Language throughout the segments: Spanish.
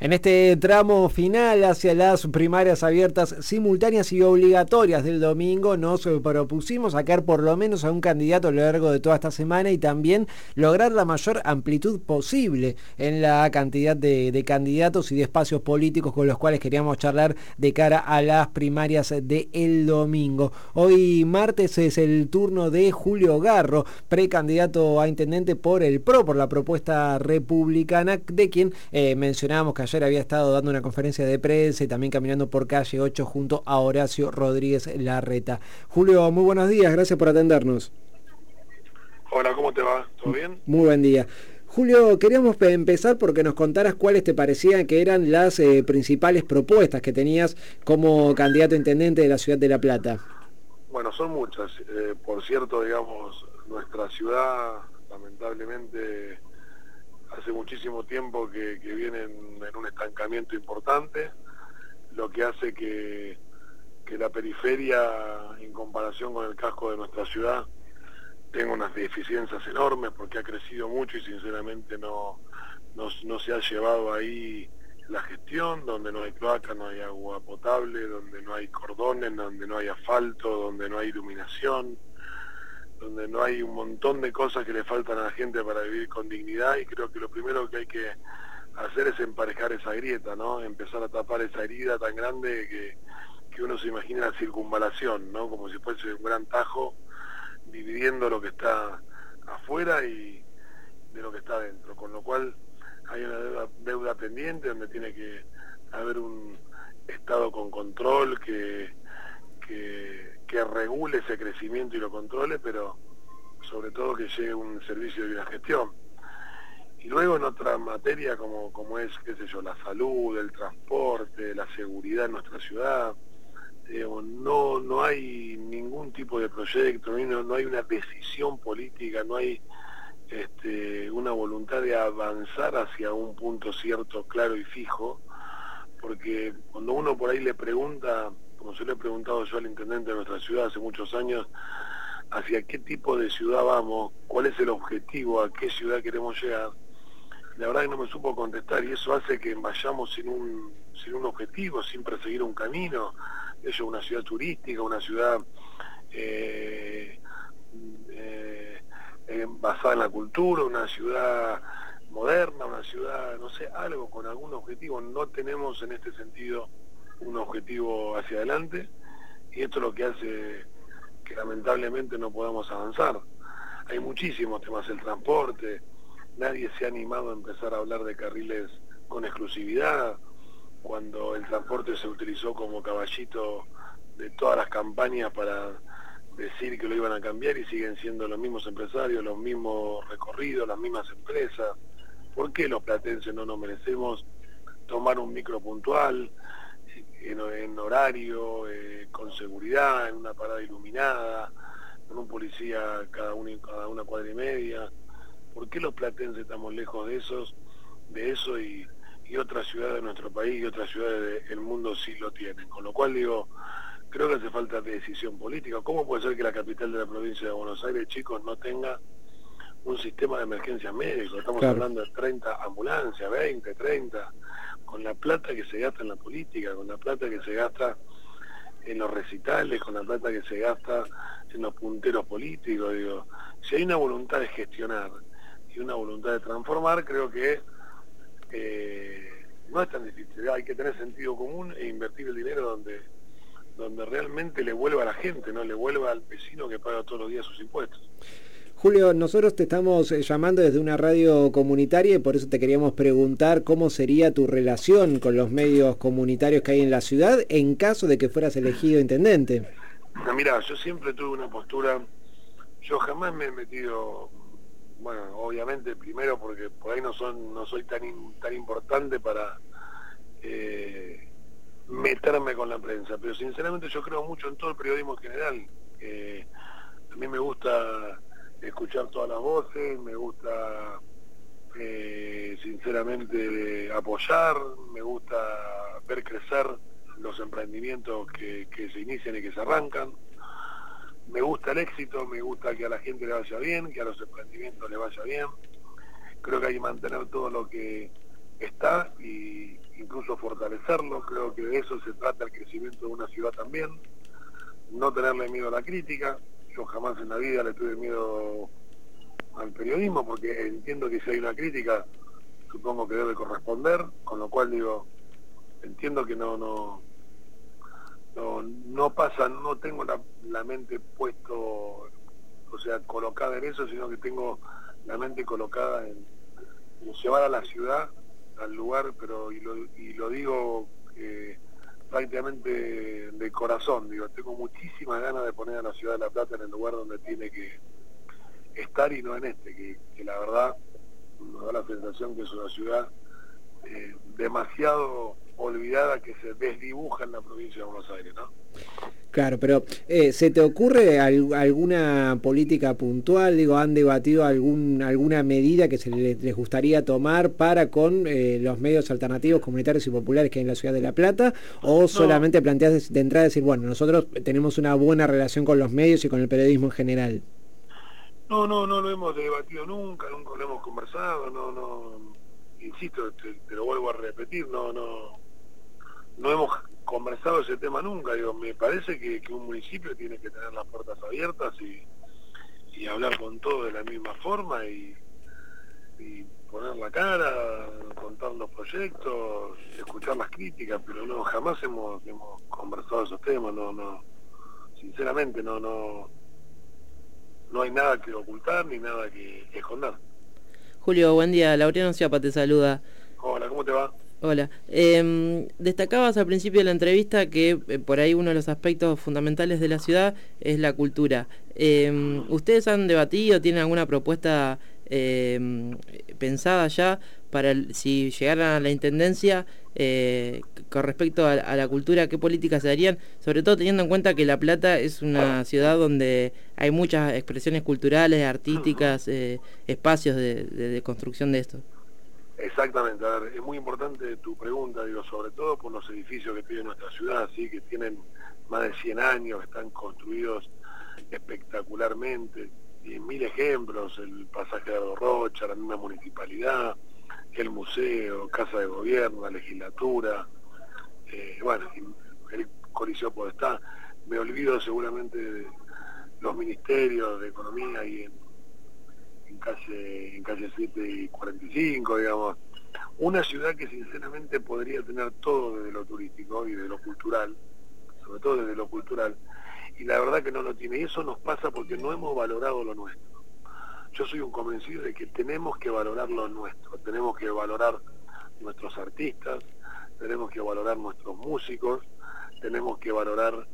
En este tramo final hacia las primarias abiertas, simultáneas y obligatorias del domingo, nos propusimos sacar por lo menos a un candidato a lo largo de toda esta semana y también lograr la mayor amplitud posible en la cantidad de candidatos y de espacios políticos con los cuales queríamos charlar de cara a las primarias del domingo. Hoy martes es el turno de Julio Garro, precandidato a intendente por el PRO, por la propuesta republicana, de quien mencionábamos que ayer había estado dando una conferencia de prensa y también caminando por calle 8 junto a Horacio Rodríguez Larreta. Julio, muy buenos días, gracias por atendernos. Hola, ¿cómo te va? ¿Todo bien? Muy buen día. Julio, queríamos empezar porque nos contaras cuáles te parecían que eran las principales propuestas que tenías como candidato a intendente de la ciudad de La Plata. Bueno, son muchas. Por cierto, digamos, nuestra ciudad, lamentablemente, hace muchísimo tiempo que viene en un estancamiento importante, lo que hace que la periferia, en comparación con el casco de nuestra ciudad, tenga unas deficiencias enormes porque ha crecido mucho y sinceramente no se ha llevado ahí la gestión, donde no hay cloaca, no hay agua potable, donde no hay cordones, donde no hay asfalto, donde no hay iluminación, donde no hay un montón de cosas que le faltan a la gente para vivir con dignidad, y creo que lo primero que hay que hacer es emparejar esa grieta, ¿no? Empezar a tapar esa herida tan grande que uno se imagina la circunvalación, ¿no? Como si fuese un gran tajo dividiendo lo que está afuera y de lo que está adentro, con lo cual hay una deuda pendiente donde tiene que haber un Estado con control que regule ese crecimiento y lo controle, pero sobre todo que llegue un servicio de una gestión. Y luego en otra materia como es, qué sé yo, la salud, el transporte, la seguridad en nuestra ciudad, no hay ningún tipo de proyecto, no hay una decisión política, no hay una voluntad de avanzar hacia un punto cierto, claro y fijo, porque cuando uno por ahí le pregunta, como se le he preguntado yo al intendente de nuestra ciudad hace muchos años, hacia qué tipo de ciudad vamos, cuál es el objetivo, a qué ciudad queremos llegar, la verdad que no me supo contestar, y eso hace que vayamos sin un objetivo, sin perseguir un camino. Eso es una ciudad turística, una ciudad basada en la cultura, una ciudad moderna, una ciudad, no sé, algo con algún objetivo. No tenemos en este sentido un objetivo hacia adelante, y esto es lo que hace que lamentablemente no podamos avanzar. Hay muchísimos temas, el transporte, nadie se ha animado a empezar a hablar de carriles con exclusividad, cuando el transporte se utilizó como caballito de todas las campañas para decir que lo iban a cambiar, y siguen siendo los mismos empresarios, los mismos recorridos, las mismas empresas. ¿Por qué los platenses no nos merecemos tomar un micro puntual, en horario, con seguridad, en una parada iluminada, con un policía cada una cuadra y media? ¿Por qué los platenses estamos lejos de eso y otras ciudades de nuestro país y otras ciudades del mundo sí lo tienen? Con lo cual digo, creo que hace falta de decisión política. ¿Cómo puede ser que la capital de la provincia de Buenos Aires, chicos, no tenga un sistema de emergencia médico? Estamos hablando de 30 ambulancias, 20, 30, con la plata que se gasta en la política, con la plata que se gasta en los recitales, con la plata que se gasta en los punteros políticos. Digo, si hay una voluntad de gestionar y una voluntad de transformar, creo que no es tan difícil. Hay que tener sentido común e invertir el dinero donde realmente le vuelva a la gente, no le vuelva al vecino que paga todos los días sus impuestos. Julio, nosotros te estamos llamando desde una radio comunitaria y por eso te queríamos preguntar cómo sería tu relación con los medios comunitarios que hay en la ciudad en caso de que fueras elegido intendente. Mira, yo siempre tuve una postura, yo jamás me he metido, bueno, obviamente primero porque por ahí no soy tan importante para meterme con la prensa, pero sinceramente yo creo mucho en todo el periodismo en general. A mí me gusta escuchar todas las voces, me gusta sinceramente apoyar, me gusta ver crecer los emprendimientos que se inician y que se arrancan. Me gusta el éxito, me gusta que a la gente le vaya bien, que a los emprendimientos le vaya bien. Creo que hay que mantener todo lo que está y fortalecerlo, creo que de eso se trata el crecimiento de una ciudad también, no tenerle miedo a la crítica. Yo jamás en la vida le tuve miedo al periodismo, porque entiendo que si hay una crítica, supongo que debe corresponder, con lo cual digo, entiendo que no pasa, no tengo la mente puesto, o sea, colocada en eso, sino que tengo la mente colocada en llevar a la ciudad al lugar, pero y lo digo prácticamente de corazón, digo, tengo muchísimas ganas de poner a la ciudad de La Plata en el lugar donde tiene que estar y no en que la verdad me da la sensación que es una ciudad demasiado olvidada, que se desdibuja en la provincia de Buenos Aires, ¿no? Claro, pero ¿se te ocurre alguna política puntual? Digo, ¿han debatido alguna medida que les gustaría tomar para con los medios alternativos, comunitarios y populares que hay en la ciudad de La Plata? ¿O solamente planteás de entrada decir, bueno, nosotros tenemos una buena relación con los medios y con el periodismo en general? No lo hemos debatido nunca lo hemos conversado, insisto, te lo vuelvo a repetir, no hemos conversado ese tema nunca. Digo, me parece que un municipio tiene que tener las puertas abiertas y hablar con todo de la misma forma y poner la cara, contar los proyectos, escuchar las críticas, pero jamás hemos conversado esos temas, sinceramente no hay nada que ocultar ni nada que esconder. Julio, buen día. Laureano Ciapa te saluda. Hola, ¿cómo te va? Hola. Destacabas al principio de la entrevista que por ahí uno de los aspectos fundamentales de la ciudad es la cultura. ¿Ustedes han debatido, tienen alguna propuesta pensada ya para si llegaran a la intendencia con respecto a la cultura? ¿Qué políticas se darían? Sobre todo teniendo en cuenta que La Plata es una ciudad donde hay muchas expresiones culturales, artísticas, espacios de construcción de esto. Exactamente, a ver, es muy importante tu pregunta, digo, sobre todo por los edificios que tiene nuestra ciudad, ¿sí? Que tienen más de 100 años, están construidos espectacularmente, y 1000 ejemplos, el pasaje de Aldo Rocha, la misma municipalidad, el museo, Casa de Gobierno, la legislatura, el Coliseo Podestá. Me olvido seguramente de los ministerios de Economía y en calle 7 y 45, digamos. Una ciudad que sinceramente podría tener todo desde lo turístico y de lo cultural, sobre todo desde lo cultural, y la verdad que no lo tiene, y eso nos pasa porque no hemos valorado lo nuestro. Yo soy un convencido de que tenemos que valorar lo nuestro, tenemos que valorar nuestros artistas, tenemos que valorar nuestros músicos, tenemos que valorar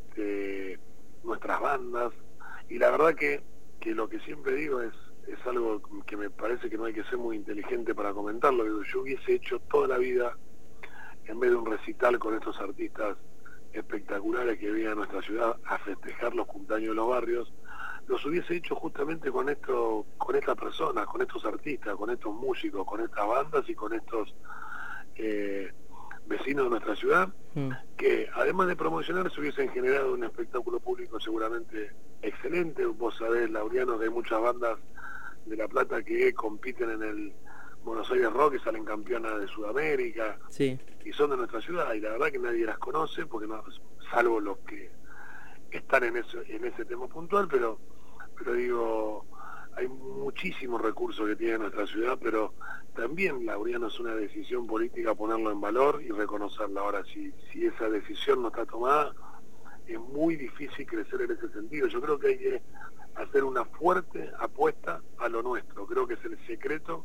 nuestras bandas, y la verdad que lo que siempre digo es algo que me parece que no hay que ser muy inteligente para comentarlo. Yo hubiese hecho toda la vida, en vez de un recital con estos artistas espectaculares que vienen a nuestra ciudad a festejar los cumpleaños de los barrios, los hubiese hecho justamente con estas personas, con estos artistas, con estos músicos, con estas bandas y con estos vecinos de nuestra ciudad, que además de promocionar se hubiesen generado un espectáculo público seguramente excelente. Vos sabés, Laureano, que hay muchas bandas de La Plata que compiten en el Buenos Aires Rock y salen campeonas de Sudamérica, sí, y son de nuestra ciudad, y la verdad que nadie las conoce, porque no, salvo los que están en ese tema puntual, pero digo, hay muchísimos recursos que tiene nuestra ciudad, pero también, Laureano, es una decisión política ponerlo en valor y reconocerla. Ahora, si esa decisión no está tomada, es muy difícil crecer en ese sentido. Yo creo que hay que hacer una fuerte apuesta a lo nuestro. Creo que es el secreto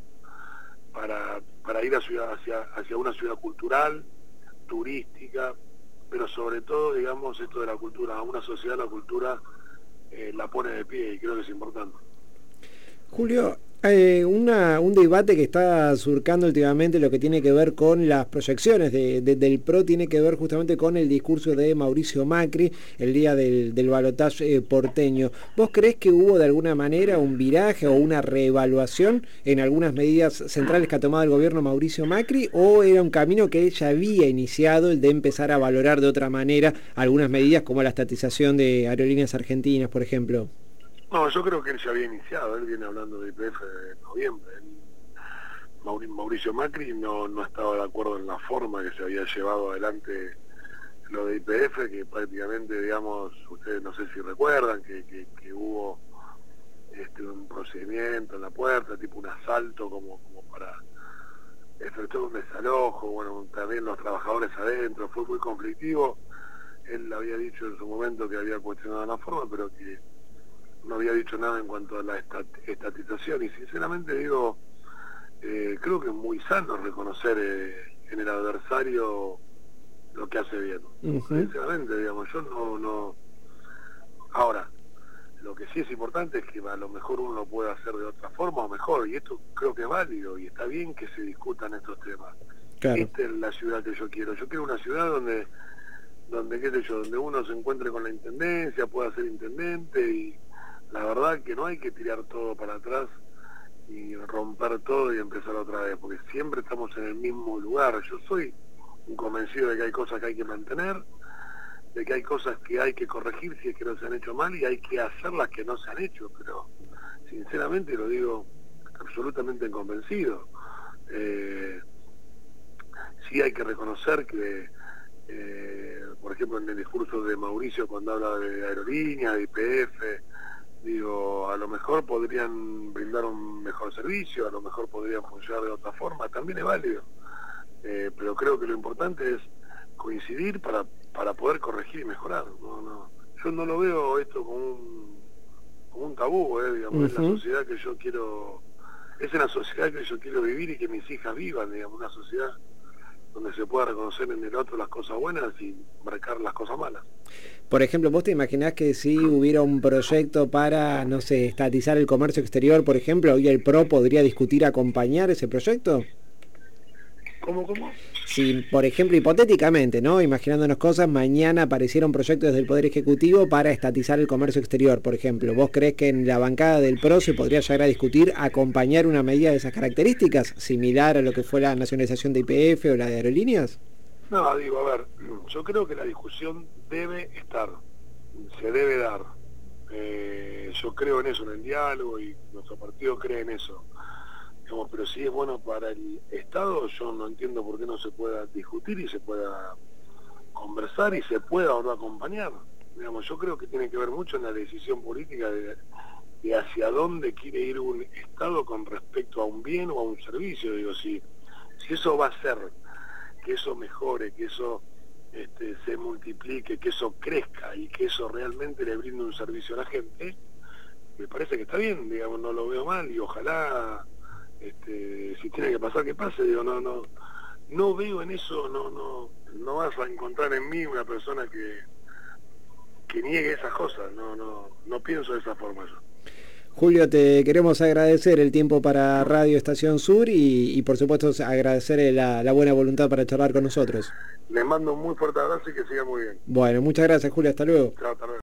para ir hacia una ciudad cultural, turística, pero sobre todo, digamos, esto de la cultura. A una sociedad la cultura la pone de pie, y creo que es importante. Julio, un debate que está surcando últimamente lo que tiene que ver con las proyecciones del PRO, tiene que ver justamente con el discurso de Mauricio Macri el día del balotaje porteño. ¿Vos creés que hubo de alguna manera un viraje o una reevaluación en algunas medidas centrales que ha tomado el gobierno Mauricio Macri, o era un camino que ya había iniciado, el de empezar a valorar de otra manera algunas medidas como la estatización de Aerolíneas Argentinas, por ejemplo? No, yo creo que él ya había iniciado, él viene hablando de IPF de noviembre. Mauricio Macri no estaba de acuerdo en la forma que se había llevado adelante lo de YPF, que prácticamente, digamos, ustedes no sé si recuerdan que hubo un procedimiento en la puerta, tipo un asalto como para efectuar un desalojo, bueno, también los trabajadores adentro, fue muy conflictivo. Él había dicho en su momento que había cuestionado la forma, pero que no había dicho nada en cuanto a la estatización, y sinceramente digo, creo que es muy sano reconocer en el adversario lo que hace bien. Sinceramente, digamos, yo no... Ahora, lo que sí es importante es que a lo mejor uno lo puede hacer de otra forma o mejor, y esto creo que es válido, y está bien que se discutan estos temas. Claro. Esta es la ciudad que yo quiero. Yo quiero una ciudad donde qué sé yo, donde uno se encuentre con la intendencia, pueda ser intendente, y la verdad que no hay que tirar todo para atrás y romper todo y empezar otra vez, porque siempre estamos en el mismo lugar. Yo soy un convencido de que hay cosas que hay que mantener, de que hay cosas que hay que corregir si es que no se han hecho mal, y hay que hacer las que no se han hecho, pero sinceramente lo digo absolutamente convencido. Sí hay que reconocer que por ejemplo, en el discurso de Mauricio, cuando habla de aerolíneas, de YPF, digo, a lo mejor podrían brindar un mejor servicio, a lo mejor podrían funcionar de otra forma, también es válido. Pero creo que lo importante es coincidir para poder corregir y mejorar. Yo no lo veo esto como un tabú, digamos. Es la sociedad que yo quiero, es la sociedad que yo quiero vivir y que mis hijas vivan, digamos, una sociedad donde se pueda reconocer en el otro las cosas buenas y marcar las cosas malas. Por ejemplo, ¿vos te imaginás que si hubiera un proyecto para, no sé, estatizar el comercio exterior, por ejemplo, hoy el PRO podría discutir acompañar ese proyecto? ¿Cómo? Si, por ejemplo, hipotéticamente, ¿no? Imaginándonos cosas, mañana apareciera un proyecto desde el Poder Ejecutivo para estatizar el comercio exterior, por ejemplo. ¿Vos creés que en la bancada del PRO se podría llegar a discutir acompañar una medida de esas características, similar a lo que fue la nacionalización de YPF o la de aerolíneas? No, digo, a ver, yo creo que la discusión debe estar, se debe dar. Yo creo en eso, en el diálogo, y nuestro partido cree en eso. Digamos, pero si es bueno para el Estado, yo no entiendo por qué no se pueda discutir y se pueda conversar y se pueda o no acompañar. Digamos, yo creo que tiene que ver mucho en la decisión política de hacia dónde quiere ir un Estado con respecto a un bien o a un servicio. Digo, si eso va a hacer que eso mejore, que eso se multiplique, que eso crezca y que eso realmente le brinde un servicio a la gente, me parece que está bien, digamos, no lo veo mal, y ojalá si tiene que pasar, que pase. Digo, no veo en eso, no vas a encontrar en mí una persona que niegue esas cosas, no pienso de esa forma yo. Julio, te queremos agradecer el tiempo para Radio Estación Sur y por supuesto agradecer la buena voluntad para charlar con nosotros. Les mando un muy fuerte abrazo y que siga muy bien. Bueno, muchas gracias, Julio, hasta luego. Chao, hasta luego.